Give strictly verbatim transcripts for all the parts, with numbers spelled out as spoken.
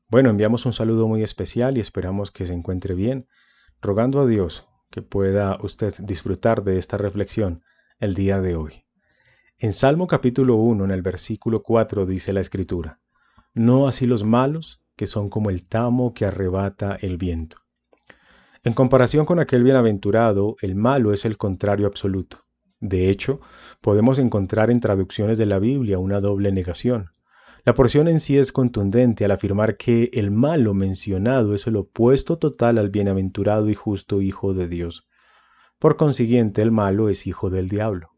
Bueno, enviamos un saludo muy especial y esperamos que se encuentre bien, rogando a Dios que pueda usted disfrutar de esta reflexión el día de hoy. En Salmo capítulo uno, en el versículo cuatro, dice la Escritura: No así los malos, que son como el tamo que arrebata el viento. En comparación con aquel bienaventurado, el malo es el contrario absoluto. De hecho, podemos encontrar en traducciones de la Biblia una doble negación. La porción en sí es contundente al afirmar que el malo mencionado es el opuesto total al bienaventurado y justo Hijo de Dios. Por consiguiente, el malo es hijo del diablo.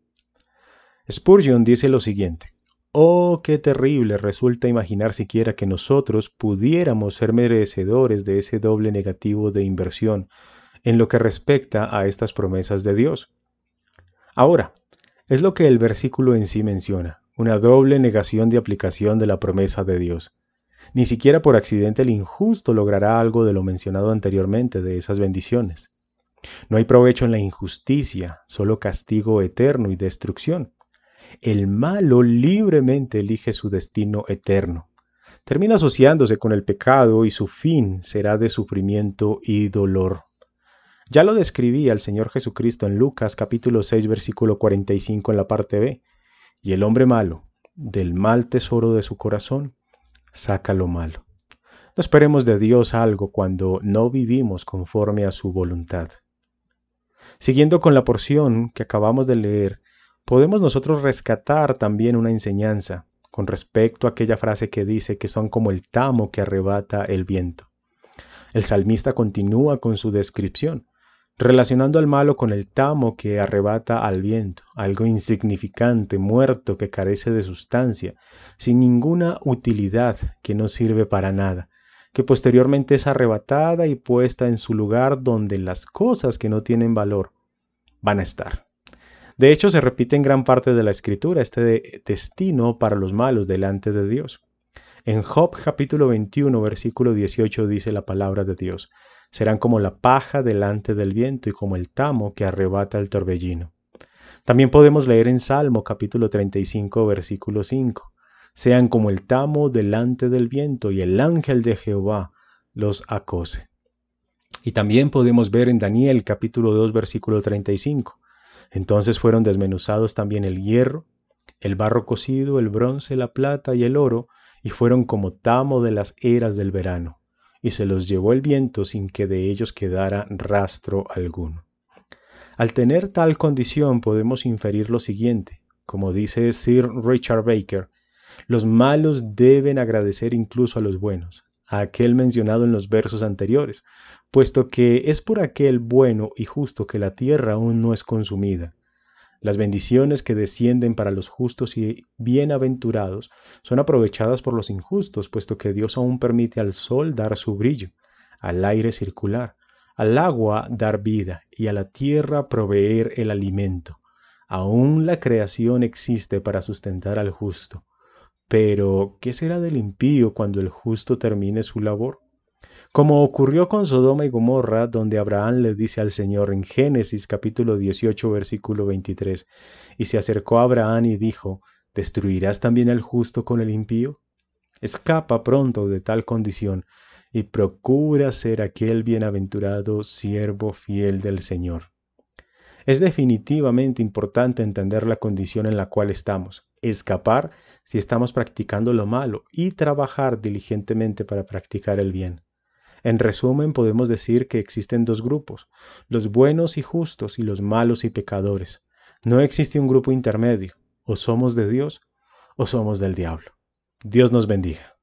Spurgeon dice lo siguiente: Oh, qué terrible resulta imaginar siquiera que nosotros pudiéramos ser merecedores de ese doble negativo de inversión en lo que respecta a estas promesas de Dios. Ahora, es lo que el versículo en sí menciona, una doble negación de aplicación de la promesa de Dios. Ni siquiera por accidente el injusto logrará algo de lo mencionado anteriormente de esas bendiciones. No hay provecho en la injusticia, solo castigo eterno y destrucción. El malo libremente elige su destino eterno. Termina asociándose con el pecado y su fin será de sufrimiento y dolor. Ya lo describía el Señor Jesucristo en Lucas capítulo seis versículo cuarenta y cinco en la parte B. Y el hombre malo, del mal tesoro de su corazón, saca lo malo. No esperemos de Dios algo cuando no vivimos conforme a su voluntad. Siguiendo con la porción que acabamos de leer, podemos nosotros rescatar también una enseñanza con respecto a aquella frase que dice que son como el tamo que arrebata el viento. El salmista continúa con su descripción, relacionando al malo con el tamo que arrebata al viento, algo insignificante, muerto, que carece de sustancia, sin ninguna utilidad, que no sirve para nada, que posteriormente es arrebatada y puesta en su lugar donde las cosas que no tienen valor van a estar. De hecho, se repite en gran parte de la Escritura este de- destino para los malos delante de Dios. En Job capítulo veintiuno, versículo dieciocho dice la palabra de Dios: serán como la paja delante del viento y como el tamo que arrebata el torbellino. También podemos leer en Salmo capítulo treinta y cinco, versículo cinco: sean como el tamo delante del viento y el ángel de Jehová los acose. Y también podemos ver en Daniel capítulo dos, versículo treinta y cinco: entonces fueron desmenuzados también el hierro, el barro cocido, el bronce, la plata y el oro, y fueron como tamo de las eras del verano, y se los llevó el viento sin que de ellos quedara rastro alguno. Al tener tal condición podemos inferir lo siguiente, como dice Sir Richard Baker: los malos deben agradecer incluso a los buenos, a aquel mencionado en los versos anteriores, puesto que es por aquel bueno y justo que la tierra aún no es consumida. Las bendiciones que descienden para los justos y bienaventurados son aprovechadas por los injustos, puesto que Dios aún permite al sol dar su brillo, al aire circular, al agua dar vida y a la tierra proveer el alimento. Aún la creación existe para sustentar al justo. Pero, ¿qué será del impío cuando el justo termine su labor? Como ocurrió con Sodoma y Gomorra, donde Abraham le dice al Señor en Génesis capítulo dieciocho, versículo veintitrés: y se acercó a Abraham y dijo: ¿destruirás también al justo con el impío? Escapa pronto de tal condición y procura ser aquel bienaventurado siervo fiel del Señor. Es definitivamente importante entender la condición en la cual estamos, escapar si estamos practicando lo malo y trabajar diligentemente para practicar el bien. En resumen, podemos decir que existen dos grupos: los buenos y justos y los malos y pecadores. No existe un grupo intermedio: o somos de Dios o somos del diablo. Dios nos bendiga.